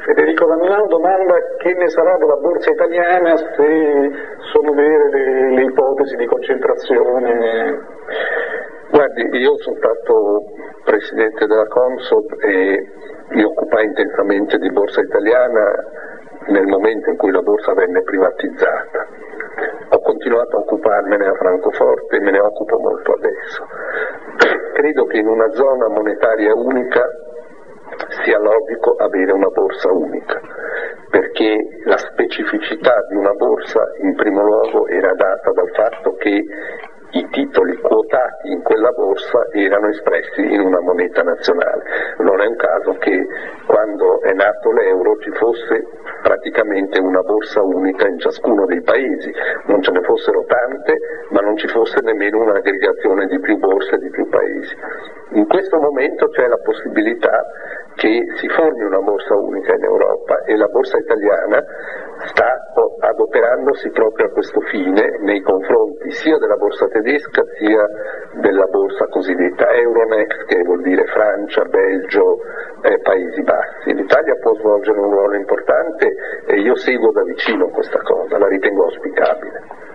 Federico da Milano domanda che ne sarà della borsa italiana, se sono vere le ipotesi di concentrazione. Guardi, io sono stato presidente della Consob e mi occupai intensamente di borsa italiana nel momento in cui la borsa venne privatizzata. Ho continuato a occuparmene a Francoforte e me ne occupo molto adesso. Credo che in una zona monetaria unica sia logico avere una borsa unica, perché la specificità di una borsa in primo luogo era data dal fatto che i titoli quotati in quella borsa erano espressi in una moneta nazionale. Non è un caso che quando è nato l'euro ci fosse praticamente una borsa unica in ciascuno dei paesi, non ce ne fossero tante, ma non ci fosse nemmeno un'aggregazione di più borse di più paesi. In questo momento c'è la possibilità che si formi una borsa unica in Europa e la borsa italiana sta adoperandosi proprio a questo fine nei confronti sia della borsa tedesca sia della borsa cosiddetta Euronext, che vuol dire Francia, Belgio, Paesi Bassi. L'Italia può svolgere un ruolo importante e io seguo da vicino questa cosa, la ritengo auspicabile.